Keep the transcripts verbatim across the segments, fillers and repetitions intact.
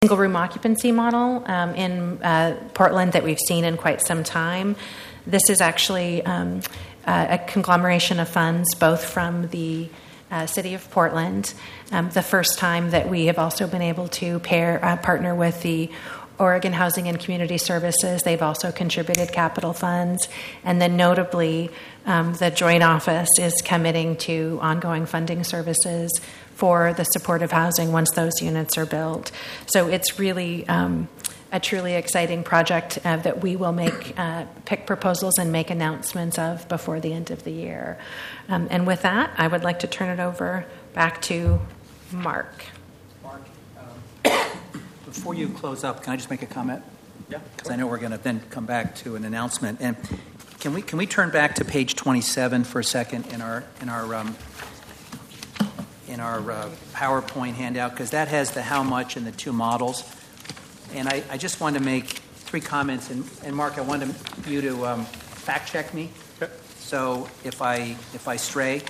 single room occupancy model um, in uh, Portland that we've seen in quite some time. This is actually um, uh, a conglomeration of funds, both from the uh, City of Portland, um, the first time that we have also been able to pair uh, partner with the Oregon Housing and Community Services. They've also contributed capital funds. And then notably, um, the Joint Office is committing to ongoing funding services for the supportive housing once those units are built. So it's really um, a truly exciting project uh, that we will make uh, pick proposals and make announcements of before the end of the year. Um, and with that, I would like to turn it over back to Mark. Mark, um, before you close up, can I just make a comment? Yeah. Because I know we're going to then come back to an announcement. And can we can we turn back to page twenty-seven for a second in our in our um, in our uh, PowerPoint handout, because that has the how much and the two models. And I, I just wanted to make three comments. And, and Mark, I wanted you to um, fact check me. Okay. So if I if I stray,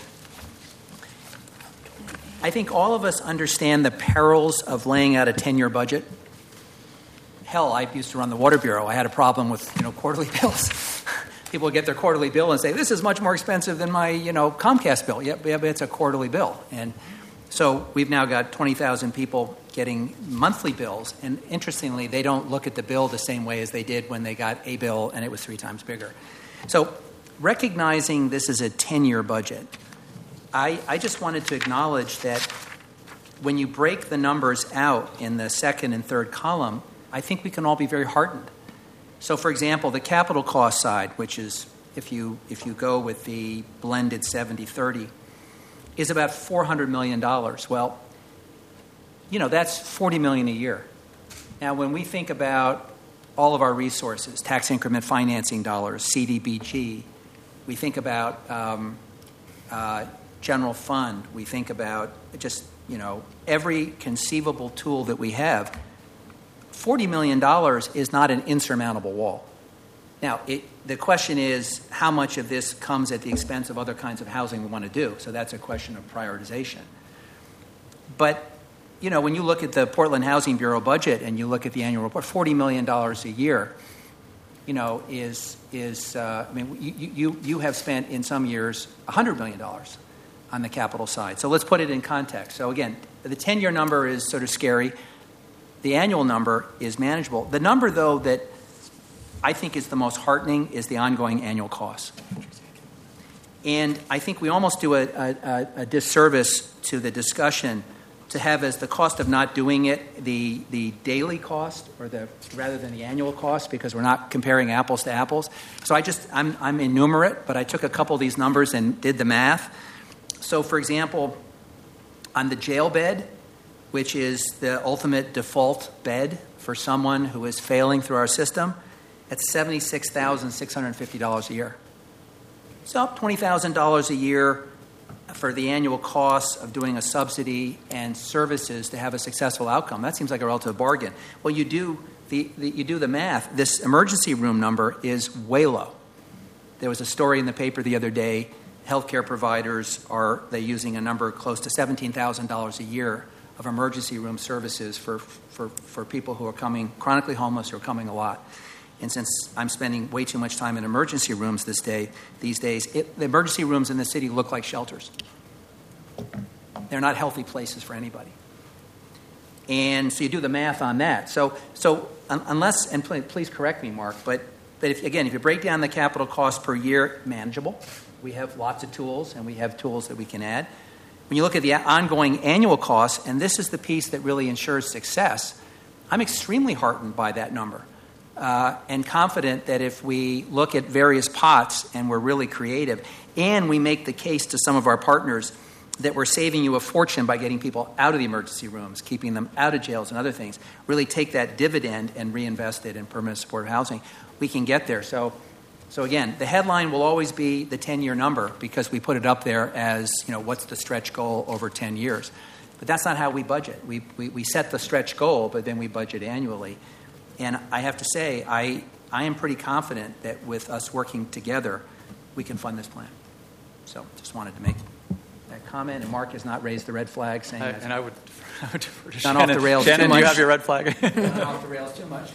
I think all of us understand the perils of laying out a ten-year budget. Hell, I used to run the Water Bureau. I had a problem with you know quarterly bills. People would get their quarterly bill and say, "This is much more expensive than my you know Comcast bill." Yep, yeah, but it's a quarterly bill, and so we've now got twenty thousand people getting monthly bills. And interestingly, they don't look at the bill the same way as they did when they got a bill and it was three times bigger. So, recognizing this is a ten-year budget, I, I just wanted to acknowledge that when you break the numbers out in the second and third column, I think we can all be very heartened. So, for example, the capital cost side, which is if you if you go with the blended seventy thirty, is about four hundred million dollars. Well, you know, that's forty million dollars a year. Now, when we think about all of our resources, tax increment financing dollars, C D B G, we think about um, uh, general fund, we think about just, you know, every conceivable tool that we have. forty million dollars is not an insurmountable wall. Now, it, the question is how much of this comes at the expense of other kinds of housing we want to do. So that's a question of prioritization. But, you know, when you look at the Portland Housing Bureau budget and you look at the annual report, forty million dollars a year, you know, is, is uh, I mean, you, you, you have spent in some years one hundred million dollars on the capital side. So let's put it in context. So again, the ten-year number is sort of scary. The annual number is manageable. The number, though, that I think is the most heartening is the ongoing annual costs. And I think we almost do a, a, a disservice to the discussion to have as the cost of not doing it the, the daily cost or the rather than the annual cost, because we're not comparing apples to apples. So I just, I'm, I'm enumerate, but I took a couple of these numbers and did the math. So, for example, on the jail bed, which is the ultimate default bed for someone who is failing through our system, it's seventy-six thousand six hundred fifty dollars a year. So twenty thousand dollars a year for the annual costs of doing a subsidy and services to have a successful outcome. That seems like a relative bargain. Well, you do the, the you do the math. This emergency room number is way low. There was a story in the paper the other day. Healthcare providers are they using a number close to seventeen thousand dollars a year of emergency room services for, for, for people who are coming chronically homeless or coming a lot. And since I'm spending way too much time in emergency rooms this day, these days, it, the emergency rooms in the city look like shelters. They're not healthy places for anybody. And so you do the math on that. So, so un- unless, and please, please correct me, Mark, but, but if, again, if you break down the capital cost per year, manageable. We have lots of tools, and we have tools that we can add. When you look at the ongoing annual costs, and this is the piece that really ensures success, I'm extremely heartened by that number uh, and confident that if we look at various pots and we're really creative and we make the case to some of our partners that we're saving you a fortune by getting people out of the emergency rooms, keeping them out of jails and other things, really take that dividend and reinvest it in permanent supportive housing, we can get there. So So again, the headline will always be the ten-year number because we put it up there as, you know, what's the stretch goal over ten years. But that's not how we budget. We, we we set the stretch goal, but then we budget annually. And I have to say, I I am pretty confident that with us working together, we can fund this plan. So just wanted to make that comment. And Mark has not raised the red flag saying I, that. And I would Not off the rails Shannon, too much. do you have your red flag? Not off the rails too much.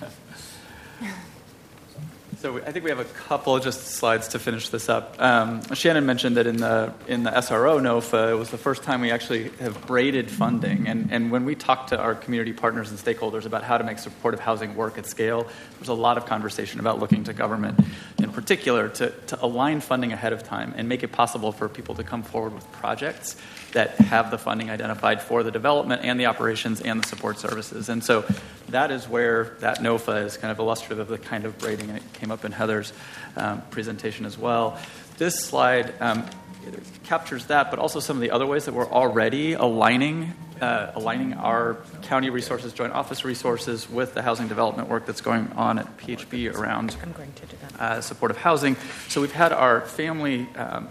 So I think we have a couple just slides to finish this up. Um, Shannon mentioned that in the in the S R O NOFA, it was the first time we actually have braided funding. And, and when we talk to our community partners and stakeholders about how to make supportive housing work at scale, there's a lot of conversation about looking to government in particular to, to align funding ahead of time and make it possible for people to come forward with projects that have the funding identified for the development and the operations and the support services. And so that is where that NOFA is kind of illustrative of the kind of braiding, and it came up in Heather's um, presentation as well. This slide um, captures that, but also some of the other ways that we're already aligning uh, aligning our county resources, joint office resources with the housing development work that's going on at P H B around I'm going to do that. Uh, supportive housing. So we've had our family um,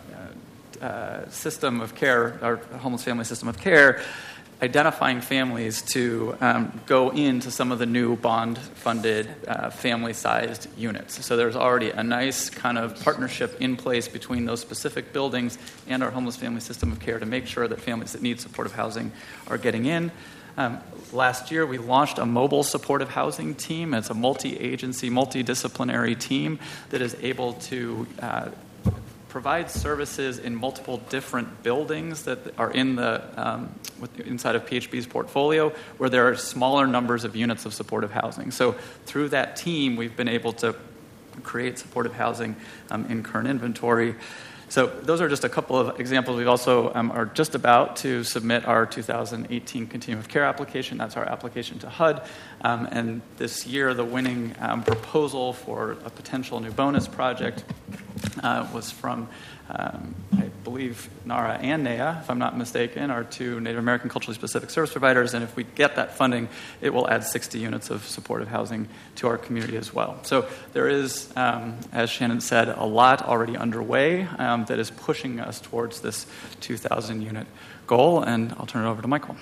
uh, system of care, our homeless family system of care, identifying families to um, go into some of the new bond-funded uh, family-sized units. So there's already a nice kind of partnership in place between those specific buildings and our homeless family system of care to make sure that families that need supportive housing are getting in. Um, last year, we launched a mobile supportive housing team. It's a multi-agency, multidisciplinary team that is able to uh, provide services in multiple different buildings that are in the um, with, inside of P H B's portfolio, where there are smaller numbers of units of supportive housing. So through that team, we've been able to create supportive housing um, in current inventory. So those are just a couple of examples. We also um, are just about to submit our two thousand eighteen Continuum of Care application. That's our application to H U D. Um, and this year, the winning um, proposal for a potential new bonus project uh, was from, um, I believe, NARA and N A A, if I'm not mistaken, are two Native American culturally specific service providers. And if we get that funding, it will add sixty units of supportive housing to our community as well. So there is, um, as Shannon said, a lot already underway um, that is pushing us towards this two thousand unit goal. And I'll turn it over to Michael.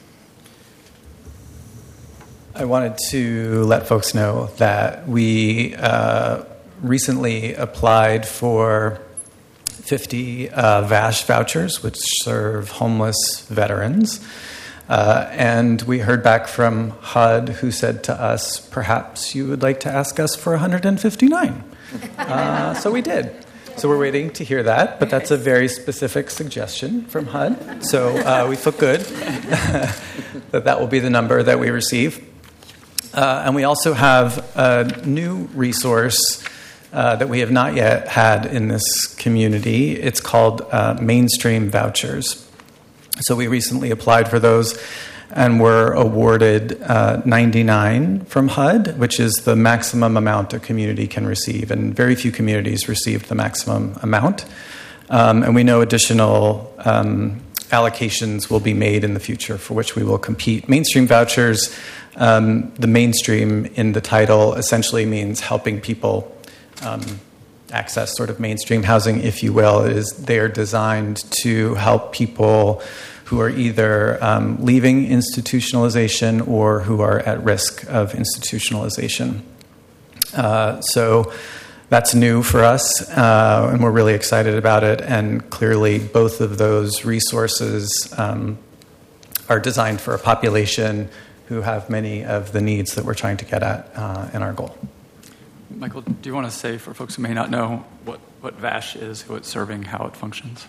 I wanted to let folks know that we uh, recently applied for fifty uh, V A S H vouchers, which serve homeless veterans. Uh, and we heard back from H U D, who said to us, perhaps you would like to ask us for one hundred fifty-nine. Uh, so we did. So we're waiting to hear that, but that's a very specific suggestion from H U D. So uh, we feel good that that will be the number that we receive. Uh, and we also have a new resource uh, that we have not yet had in this community. It's called uh, Mainstream Vouchers. So we recently applied for those and were awarded uh, ninety-nine from H U D, which is the maximum amount a community can receive. And very few communities received the maximum amount. Um, and we know additional um, allocations will be made in the future for which we will compete. Mainstream vouchers, um, the mainstream in the title essentially means helping people um, access sort of mainstream housing, if you will. It is, they are designed to help people who are either um, leaving institutionalization or who are at risk of institutionalization. Uh, so that's new for us, uh, and we're really excited about it. And clearly, both of those resources um, are designed for a population who have many of the needs that we're trying to get at uh, in our goal. Michael, do you want to say, for folks who may not know, what, what V A S H is, who it's serving, how it functions?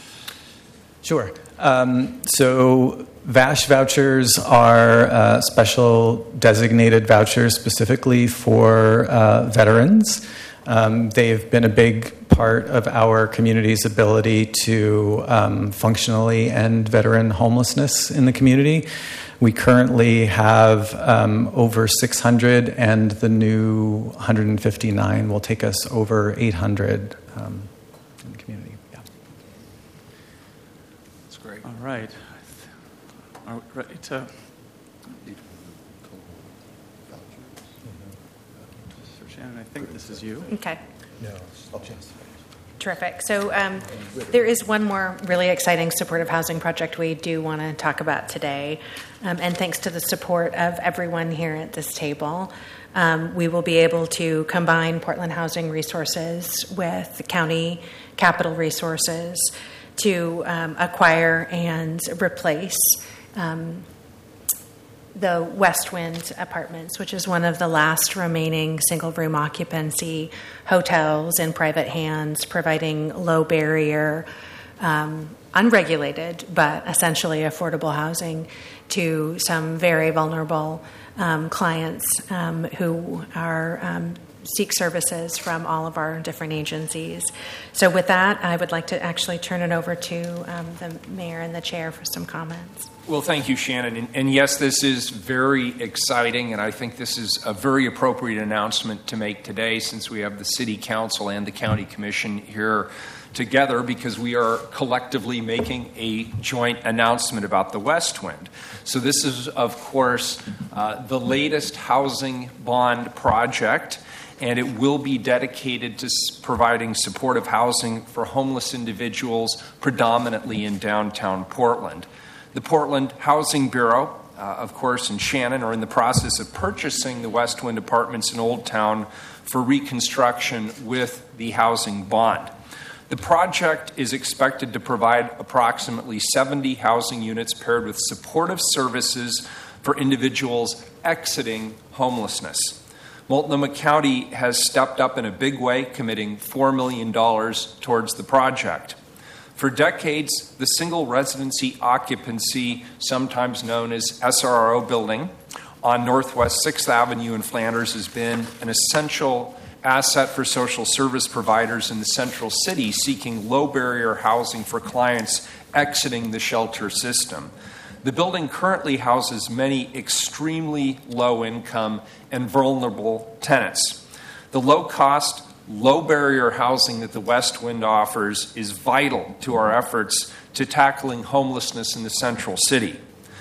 Sure. Um, so V A S H vouchers are uh, special designated vouchers specifically for uh, veterans. Um, they've been a big part of our community's ability to um, functionally end veteran homelessness in the community. We currently have um, over six hundred, and the new one hundred fifty-nine will take us over eight hundred um, in the community. Yeah. That's great. All right. Are we ready to... So Shannon, I think this is you. Okay. No. Terrific. So um, there is one more really exciting supportive housing project we do want to talk about today. Um, and thanks to the support of everyone here at this table, um, we will be able to combine Portland Housing Resources with county capital resources to um, acquire and replace um, the West Wind Apartments, which is one of the last remaining single-room occupancy hotels in private hands, providing low barrier, um, unregulated, but essentially affordable housing to some very vulnerable um, clients um, who are um, seek services from all of our different agencies. So with that, I would like to actually turn it over to um, the mayor and the chair for some comments. Well, thank you, Shannon. And, and yes, this is very exciting, and I think this is a very appropriate announcement to make today, since we have the City Council and the County Commission here together, because we are collectively making a joint announcement about the West Wind. So this is, of course, uh, the latest housing bond project, and it will be dedicated to providing supportive housing for homeless individuals, predominantly in downtown Portland. The Portland Housing Bureau, uh, of course, and Shannon are in the process of purchasing the West Wind Apartments in Old Town for reconstruction with the housing bond. The project is expected to provide approximately seventy housing units paired with supportive services for individuals exiting homelessness. Multnomah County has stepped up in a big way, committing four million dollars towards the project. For decades, the single residency occupancy, sometimes known as S R R O building, on Northwest sixth Avenue in Flanders has been an essential asset for social service providers in the central city seeking low-barrier housing for clients exiting the shelter system. The building currently houses many extremely low-income and vulnerable tenants. The low-cost, low-barrier housing that the West Wind offers is vital to our efforts to tackling homelessness in the central city.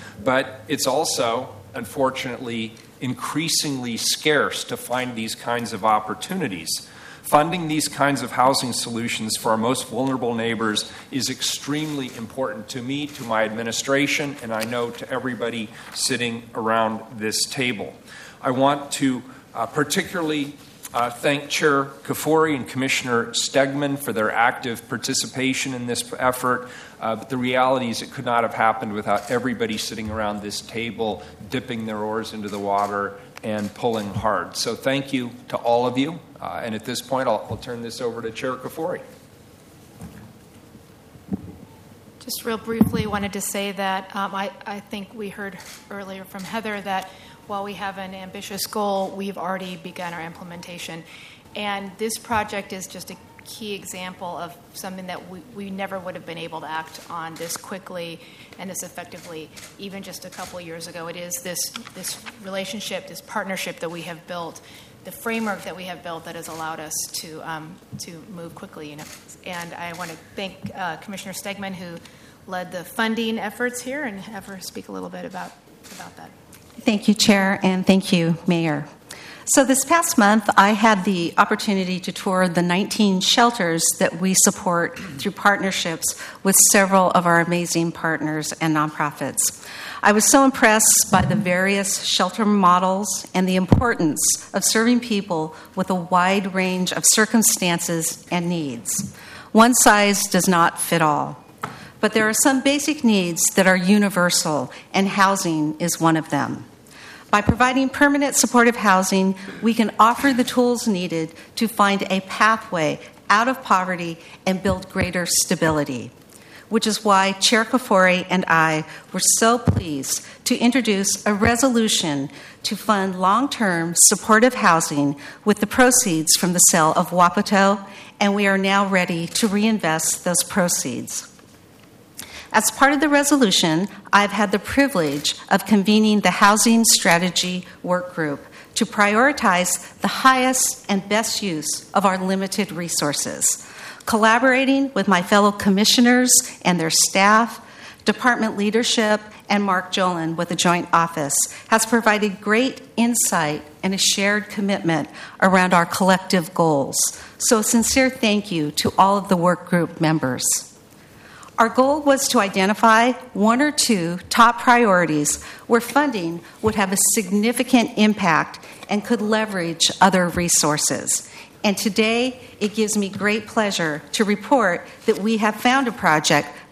But it's also, unfortunately, increasingly scarce to find these kinds of opportunities. Funding these kinds of housing solutions for our most vulnerable neighbors is extremely important to me, to my administration, and I know to everybody sitting around this table. I want to uh, particularly uh, thank Chair Kafoury and Commissioner Stegman for their active participation in this effort. Uh, but the reality is it could not have happened without everybody sitting around this table, dipping their oars into the water and pulling hard. So thank you to all of you. Uh, and at this point, I'll, I'll turn this over to Chair Kafoury. Just real briefly, wanted to say that um, I, I think we heard earlier from Heather that while we have an ambitious goal, we've already begun our implementation. And this project is just a key example of something that we, we never would have been able to act on this quickly and this effectively, even just a couple of years ago. It is this, this relationship, this partnership that we have built, the framework that we have built that has allowed us to um, to move quickly. You know, and I want to thank uh, Commissioner Stegman, who led the funding efforts here, and have her speak a little bit about about that. Thank you, Chair, and thank you, Mayor. So this past month, I had the opportunity to tour the nineteen shelters that we support through partnerships with several of our amazing partners and nonprofits. I was so impressed by the various shelter models and the importance of serving people with a wide range of circumstances and needs. One size does not fit all, but there are some basic needs that are universal, and housing is one of them. By providing permanent supportive housing, we can offer the tools needed to find a pathway out of poverty and build greater stability, which is why Chair Kafoury and I were so pleased to introduce a resolution to fund long-term supportive housing with the proceeds from the sale of Wapato, and we are now ready to reinvest those proceeds. As part of the resolution, I've had the privilege of convening the Housing Strategy Work Group to prioritize the highest and best use of our limited resources. Collaborating with my fellow commissioners and their staff, department leadership, and Mark Jolin with the Joint Office has provided great insight and a shared commitment around our collective goals. So a sincere thank you to all of the work group members. Our goal was to identify one or two top priorities where funding would have a significant impact and could leverage other resources. And today, it gives me great pleasure to report that we have found a project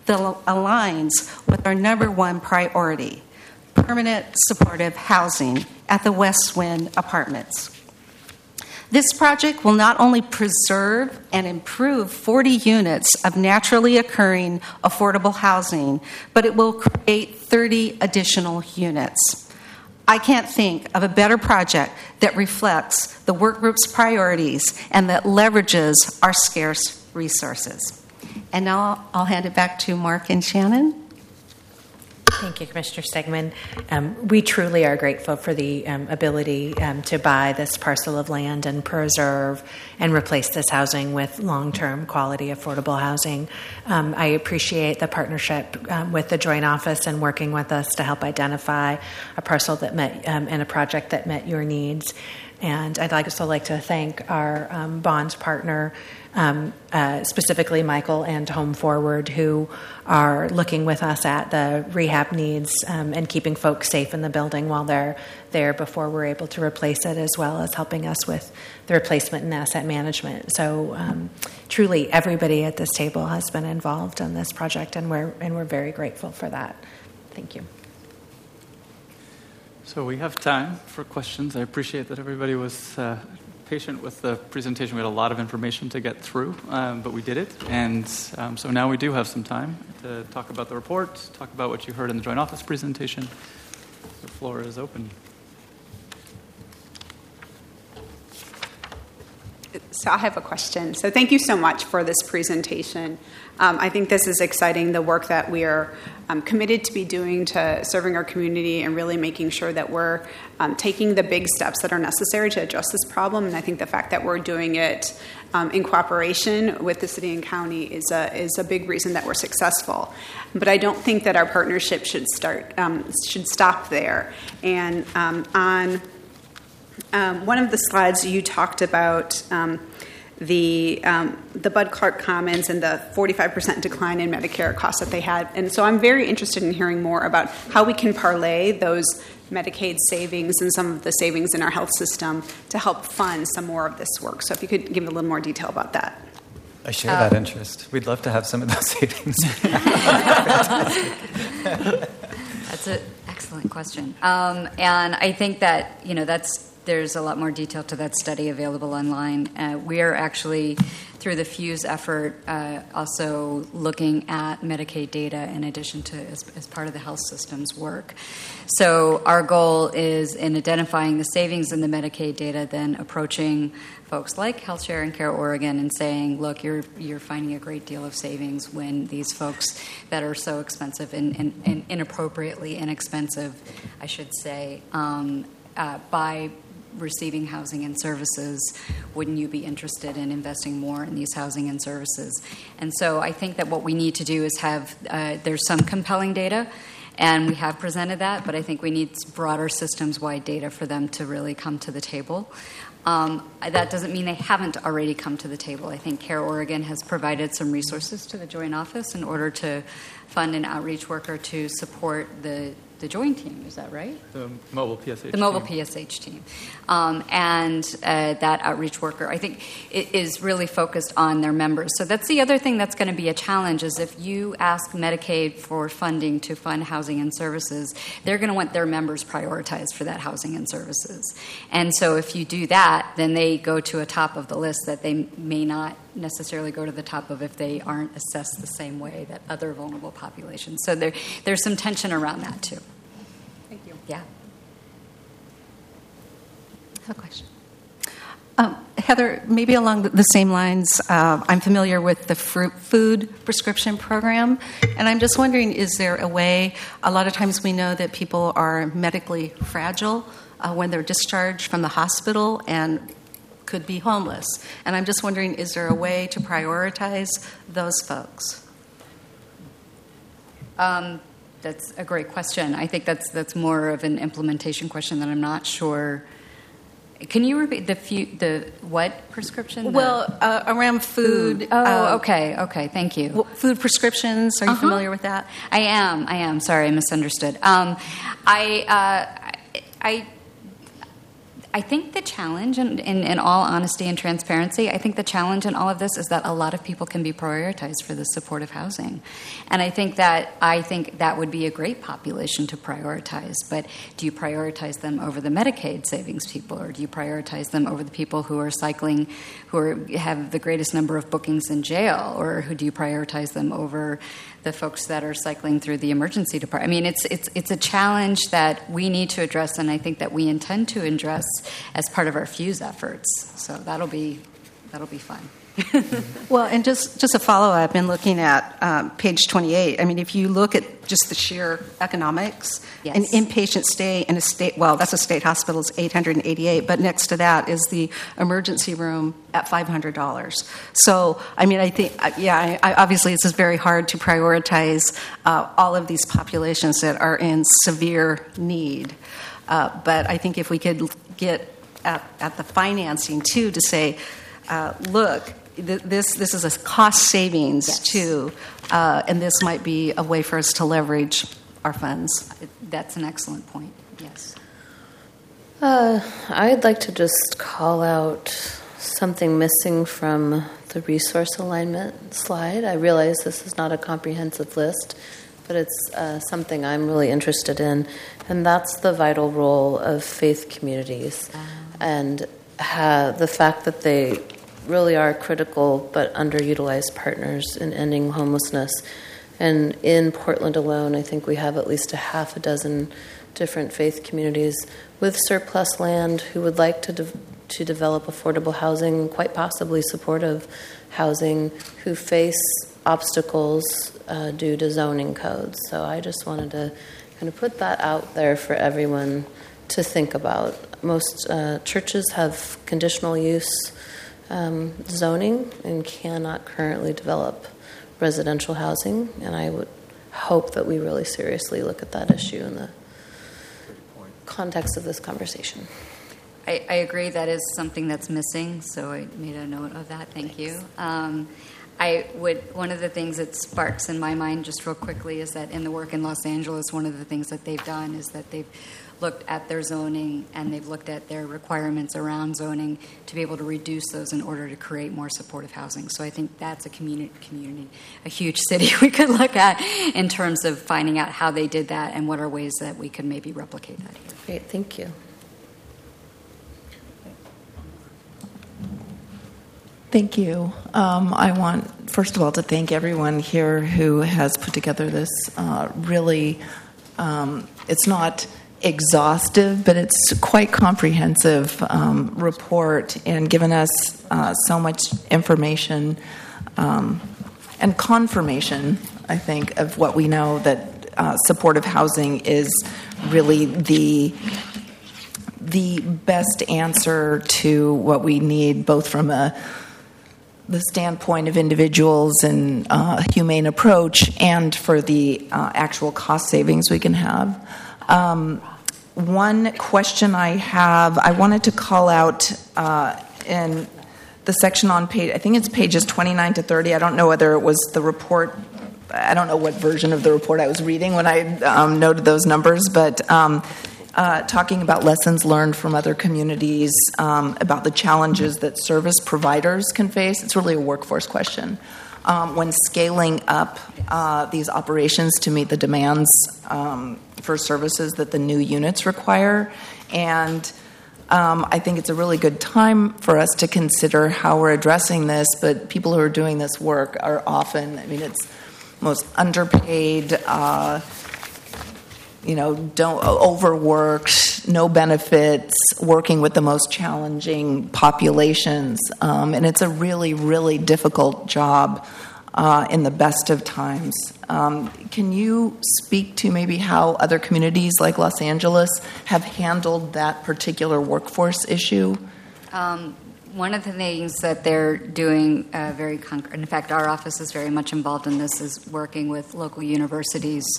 that aligns with our number one priority, permanent supportive housing at the West Wind Apartments. This project will not only preserve and improve forty units of naturally occurring affordable housing, but it will create thirty additional units. I can't think of a better project that reflects the work group's priorities and that leverages our scarce resources. And now I'll hand it back to Mark and Shannon. Thank you, Commissioner Stegman. Um, we truly are grateful for the um, ability um, to buy this parcel of land and preserve and replace this housing with long-term quality affordable housing. Um, I appreciate the partnership um, with the Joint Office and working with us to help identify a parcel that met um, and a project that met your needs. And I'd also like to thank our um, bond partner, um, uh, specifically Michael and Home Forward, who are looking with us at the rehab needs um, and keeping folks safe in the building while they're there before we're able to replace it, as well as helping us with the replacement and asset management. So um, truly everybody at this table has been involved in this project, and we're, and we're very grateful for that. Thank you. So we have time for questions. I appreciate that everybody was uh, patient with the presentation. We had a lot of information to get through, um, but we did it. And um, so now we do have some time to talk about the report, talk about what you heard in the Joint Office presentation. The floor is open. So I have a question. So thank you so much for this presentation. Um, I think this is exciting, the work that we are um, committed to be doing to serving our community and really making sure that we're um, taking the big steps that are necessary to address this problem. And I think the fact that we're doing it um, in cooperation with the city and county is a, is a big reason that we're successful. But I don't think that our partnership should start um, should stop there. And um, on Um, one of the slides you talked about um, the um, the Bud Clark Commons and the forty-five percent decline in Medicare costs that they had. And so I'm very interested in hearing more about how we can parlay those Medicaid savings and some of the savings in our health system to help fund some more of this work. So if you could give a little more detail about that. I share that interest. We'd love to have some of those savings. That's an excellent question. Um, and I think that, you know, that's there's a lot more detail to that study available online. Uh, we are actually, through the FUSE effort, uh, also looking at Medicaid data in addition to as, as part of the health system's work. So our goal is in identifying the savings in the Medicaid data, then approaching folks like HealthShare and Care Oregon and saying, look, you're you're finding a great deal of savings when these folks that are so expensive and, and, and inappropriately inexpensive, I should say, um, uh, by receiving housing and services, wouldn't you be interested in investing more in these housing and services? And so I think that what we need to do is have, uh, there's some compelling data, and we have presented that, but I think we need broader systems-wide data for them to really come to the table. Um, that doesn't mean they haven't already come to the table. I think Care Oregon has provided some resources to the Joint Office in order to fund an outreach worker to support the the joint team, is that right? The mobile P S H The team. mobile P S H team. Um, and uh, that outreach worker, I think, it is really focused on their members. So that's the other thing that's going to be a challenge is if you ask Medicaid for funding to fund housing and services, they're going to want their members prioritized for that housing and services. And so if you do that, then they go to a top of the list that they may not necessarily go to the top of if they aren't assessed the same way that other vulnerable populations. So there, there's some tension around that too. Thank you. Yeah. I have a question. Um, Heather, maybe along the same lines, uh, I'm familiar with the fruit food prescription program, and I'm just wondering, is there a way, a lot of times we know that people are medically fragile uh, when they're discharged from the hospital and could be homeless. And I'm just wondering, is there a way to prioritize those folks? Um, that's a great question. I think that's that's more of an implementation question that I'm not sure. Can you repeat the few, the what prescription? The well, uh, around food. food. Oh, uh, okay, okay. Thank you. Well, food prescriptions. Are you uh-huh. familiar with that? I am. I am. Sorry, I misunderstood. Um, I, uh, I, I think the challenge, in, in, in all honesty and transparency, I think the challenge in all of this is that a lot of people can be prioritized for the supportive housing. And I think that I think that would be a great population to prioritize. But do you prioritize them over the Medicaid savings people, or do you prioritize them over the people who are cycling, who are, have the greatest number of bookings in jail, or who do you prioritize them over the folks that are cycling through the emergency department? I mean, it's it's it's a challenge that we need to address, and I think that we intend to address as part of our FUSE efforts. So that'll be that'll be fun. Well, and just, just a follow-up in looking at um, page twenty-eight, I mean, if you look at just the sheer economics, yes. An inpatient stay in a state, well, that's a state hospital, is eight hundred eighty-eight, but next to that is the emergency room at five hundred dollars. So, I mean, I think, yeah, I, I, obviously this is very hard to prioritize uh, all of these populations that are in severe need. Uh, but I think if we could get at, at the financing, too, to say, uh, look, This this is a cost savings yes. too, uh, and this might be a way for us to leverage our funds. That's an excellent point. Yes. Uh, I'd like to just call out something missing from the resource alignment slide. I realize this is not a comprehensive list, but it's uh, something I'm really interested in, and that's the vital role of faith communities, um. and ha- the fact that they really are critical but underutilized partners in ending homelessness. And in Portland alone, I think we have at least a half a dozen different faith communities with surplus land who would like to de- to develop affordable housing, quite possibly supportive housing, who face obstacles uh, due to zoning codes. So I just wanted to kind of put that out there for everyone to think about. Most uh, churches have conditional use Um, zoning and cannot currently develop residential housing, and I would hope that we really seriously look at that issue in the context of this conversation. I, I agree that is something that's missing, so I made a note of that. Thank Thanks. you. Um, I would. One of the things that sparks in my mind, just real quickly, is that in the work in Los Angeles, one of the things that they've done is that they've looked at their zoning and they've looked at their requirements around zoning to be able to reduce those in order to create more supportive housing. So I think that's a community, community, a huge city we could look at in terms of finding out how they did that and what are ways that we could maybe replicate that here. Great, thank you. Thank you. Um, I want, first of all, to thank everyone here who has put together this uh, really, um, it's not exhaustive, but it's quite comprehensive um, report and given us uh, so much information um, and confirmation, I think, of what we know, that uh, supportive housing is really the the best answer to what we need, both from a the standpoint of individuals and uh, humane approach, and for the uh, actual cost savings we can have. Um, one question I have, I wanted to call out uh, in the section on page, I think it's pages twenty-nine to thirty. I don't know whether it was the report. I don't know what version of the report I was reading when I um, noted those numbers, but um, uh, talking about lessons learned from other communities, um, about the challenges that service providers can face. It's really a workforce question. Um, when scaling up uh, these operations to meet the demands um, for services that the new units require. And um, I think it's a really good time for us to consider how we're addressing this, but people who are doing this work are often, I mean, it's most underpaid, uh, you know, don't overworked, no benefits, working with the most challenging populations, um, and it's a really, really difficult job uh, in the best of times. Um, can you speak to maybe how other communities like Los Angeles have handled that particular workforce issue? Um, one of the things that they're doing uh, very concrete, in fact, our office is very much involved in this, is working with local universities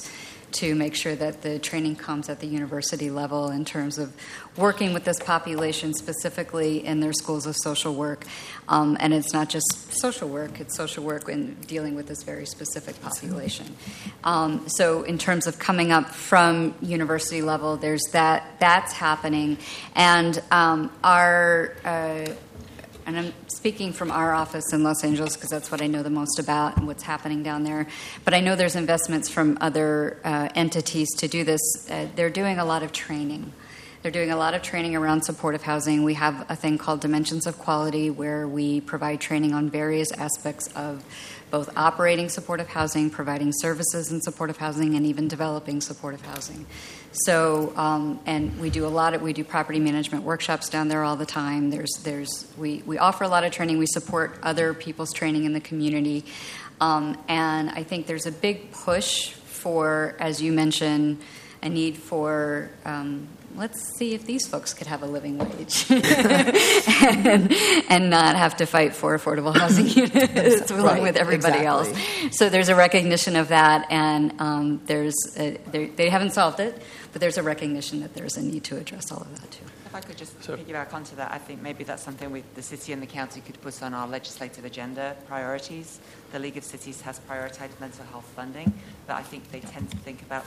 to make sure that the training comes at the university level in terms of working with this population specifically in their schools of social work. Um, and it's not just social work, it's social work in dealing with this very specific population. Um, so in terms of coming up from university level, there's that, that's happening. And um, our... Uh, And I'm speaking from our office in Los Angeles because that's what I know the most about and what's happening down there. But I know there's investments from other uh, entities to do this. Uh, they're doing a lot of training. They're doing a lot of training around supportive housing. We have a thing called Dimensions of Quality where we provide training on various aspects of both operating supportive housing, providing services in supportive housing, and even developing supportive housing. So, um, and we do a lot of, we do property management workshops down there all the time. There's, there's, we, we offer a lot of training. We support other people's training in the community. Um, and I think there's a big push for, as you mentioned, a need for, um, let's see if these folks could have a living wage and, and not have to fight for affordable housing units along right, with everybody exactly. else. So there's a recognition of that, and um, there's a, they haven't solved it, but there's a recognition that there's a need to address all of that too. If I could just so, piggyback onto that, I think maybe that's something we, the city and the county could put on our legislative agenda priorities. The League of Cities has prioritized mental health funding, but I think they tend to think about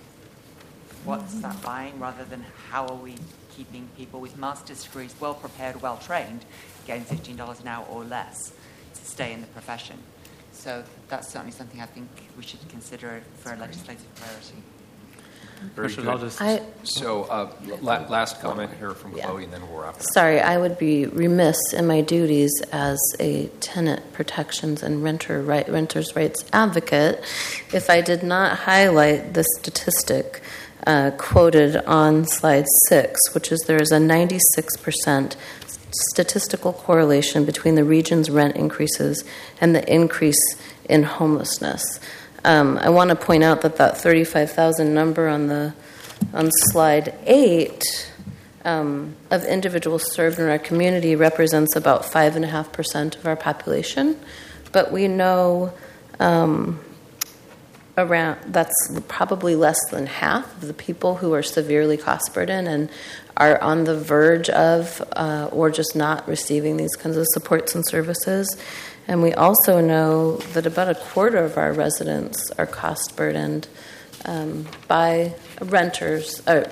what's that buying rather than how are we keeping people with master's degrees well prepared, well trained, getting fifteen dollars an hour or less to stay in the profession. So that's certainly something I think we should consider for a legislative priority. Very Richard, good. I'll just... I, so uh, la- last comment here from yeah. Chloe, and then we'll wrap it up. Sorry, I would be remiss in my duties as a tenant protections and renter right, renters' rights advocate if I did not highlight the statistic Uh, quoted on slide six, which is there is a ninety-six percent statistical correlation between the region's rent increases and the increase in homelessness. Um, I want to point out that that thirty-five thousand number on the on slide eight um, of individuals served in our community represents about five and a half percent of our population, but we know um, around that's probably less than half of the people who are severely cost burdened and are on the verge of uh, or just not receiving these kinds of supports and services. And we also know that about a quarter of our residents are cost burdened um, by renters. Uh,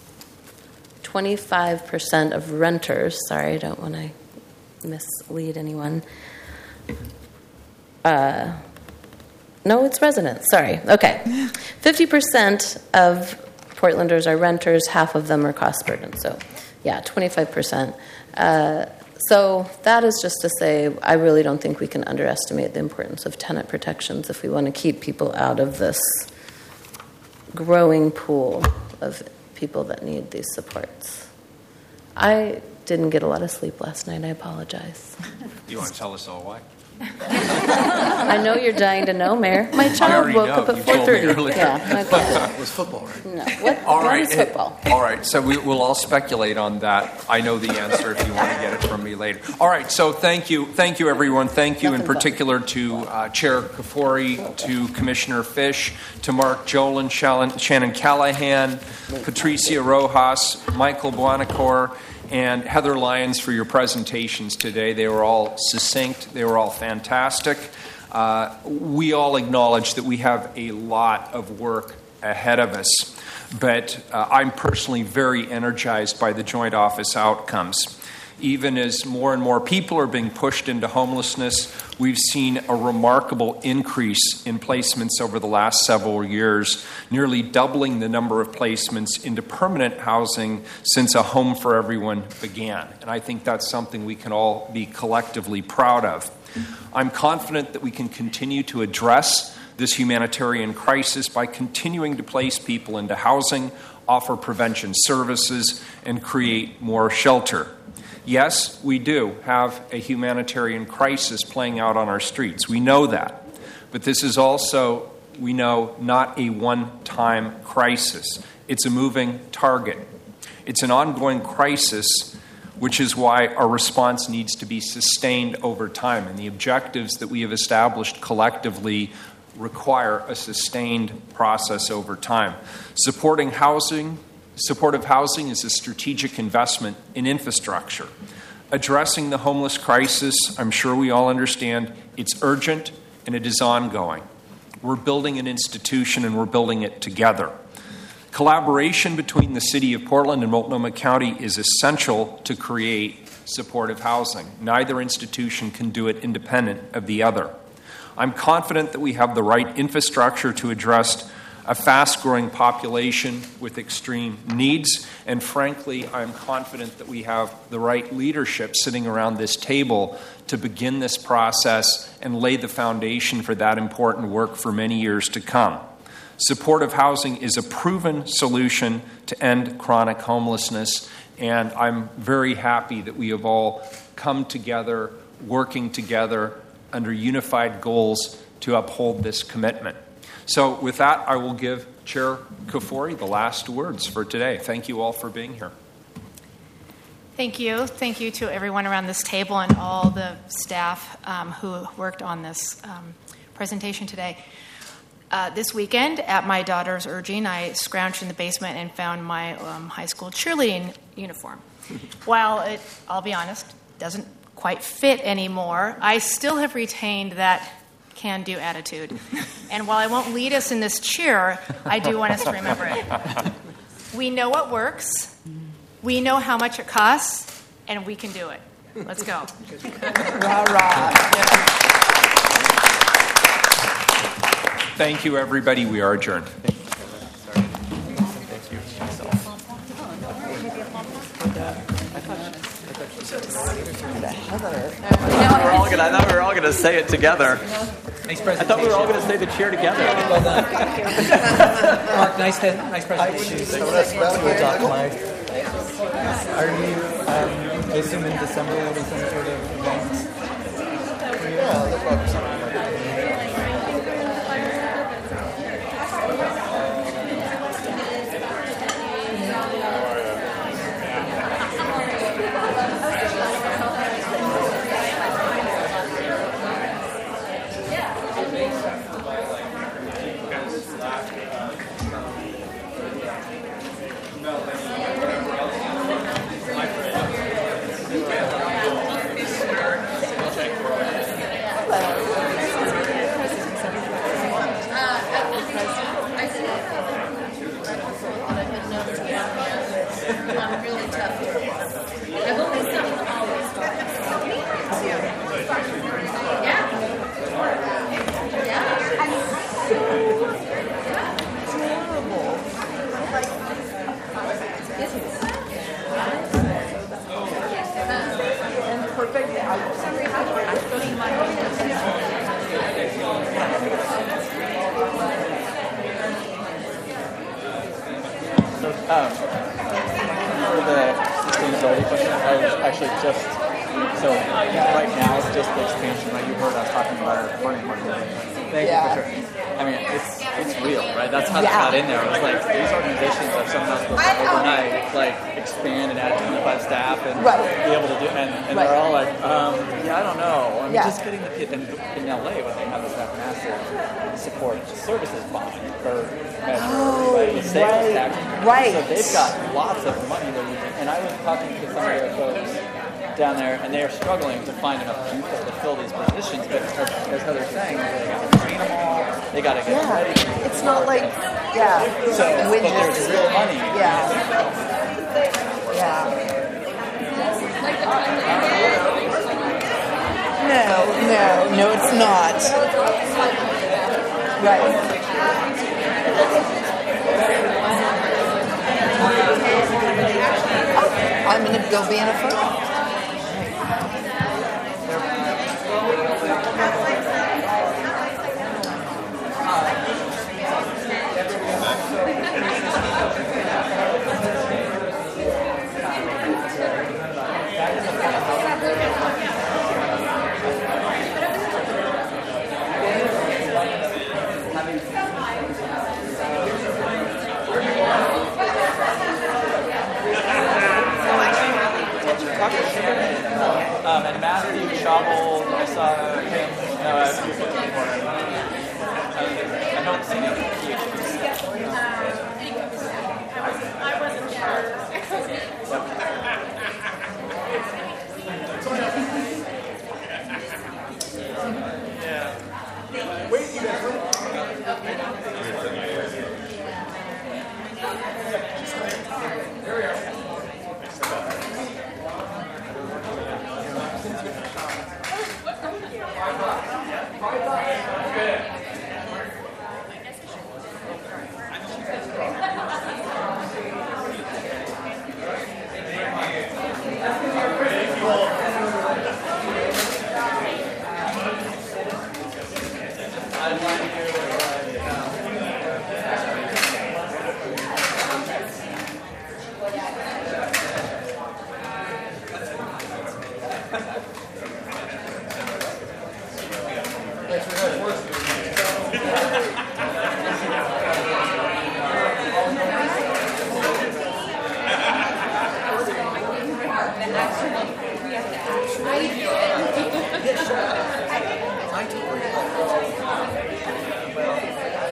twenty-five percent of renters, sorry, I don't want to mislead anyone. Uh, No, it's residents. Sorry. Okay. fifty percent of Portlanders are renters. Half of them are cost burdened. So, yeah, twenty-five percent. Uh, so that is just to say I really don't think we can underestimate the importance of tenant protections if we want to keep people out of this growing pool of people that need these supports. I didn't get a lot of sleep last night. I apologize. You want to tell us all why? I know you're dying to know, Mayor. My child woke know. up at You four thirty. told me Yeah, It was football, right? no. What, All what right. is football? All right. So we, we'll all speculate on that. I know the answer if you want to get it from me later. All right. So thank you. Thank you, everyone. Thank you in particular to uh, Chair Kafori, to Commissioner Fish, to Mark Jolin, Shannon Callahan, Patricia Rojas, Michael Buonacore, and Heather Lyons for your presentations today. They were all succinct. They were all fantastic. Uh, we all acknowledge that we have a lot of work ahead of us, but uh, I'm personally very energized by the joint office outcomes. Even as more and more people are being pushed into homelessness, we've seen a remarkable increase in placements over the last several years, nearly doubling the number of placements into permanent housing since A Home for Everyone began. And I think that's something we can all be collectively proud of. I'm confident that we can continue to address this humanitarian crisis by continuing to place people into housing, offer prevention services, and create more shelter. Yes, we do have a humanitarian crisis playing out on our streets. We know that. But this is also, we know, not a one-time crisis. It's a moving target. It's an ongoing crisis, which is why our response needs to be sustained over time. And the objectives that we have established collectively require a sustained process over time. Supporting housing, supportive housing is a strategic investment in infrastructure. Addressing the homeless crisis, I'm sure we all understand, it's urgent and it is ongoing. We're building an institution and we're building it together. Collaboration between the City of Portland and Multnomah County is essential to create supportive housing. Neither institution can do it independent of the other. I'm confident that we have the right infrastructure to address a fast-growing population with extreme needs, and frankly, I'm confident that we have the right leadership sitting around this table to begin this process and lay the foundation for that important work for many years to come. Supportive housing is a proven solution to end chronic homelessness, and I'm very happy that we have all come together, working together under unified goals to uphold this commitment. So with that, I will give Chair Kafoury the last words for today. Thank you all for being here. Thank you. Thank you to everyone around this table and all the staff um, who worked on this um, presentation today. Uh, this weekend, at my daughter's urging, I scrounged in the basement and found my um, high school cheerleading uniform. While it, I'll be honest, doesn't quite fit anymore, I still have retained that can-do attitude. And while I won't lead us in this cheer, I do want us to remember it. We know what works, we know how much it costs, and we can do it. Let's go. Rah, rah. Thank you, everybody. We are adjourned. We're all gonna, I thought we were all going to say it together. Nice I thought we were all going to say the cheer together. Well done. Mark, nice, to, nice presentation. Are you, um, I assume in December there'll be some sort of event? Yeah, no problem. Um, for the sustainability question, I was actually just, so right now it's just the expansion, right? You heard us talking about our funding market. Thank Yeah. you for sure. I mean, it's it's real, right? That's how Yeah. they got in there. It's like these organizations have somehow supposed to overnight like expand and add twenty-five staff and Right. be able to do, and, and Right. they're all like, um, yeah, I don't know. I'm Yeah. just getting the kid in, in L A when they have this that massive support services bond or measure, Oh, right? The sales right. tax. Right. So they've got lots of money that you can, and I was talking to some of their folks down there, and they are struggling to find enough people to fill these positions. But as, as Heather's saying, they got to train them all. They got to get Yeah. ready. It's not like, yeah. So, but there's real money. Yeah. Yeah. No, no, no, it's not. Right. I'm going to go be in a photo. Um, and Matthew Schaubel, I saw him. No, I I don't see any I wasn't sure. Wait, you guys wait. Thanks for that.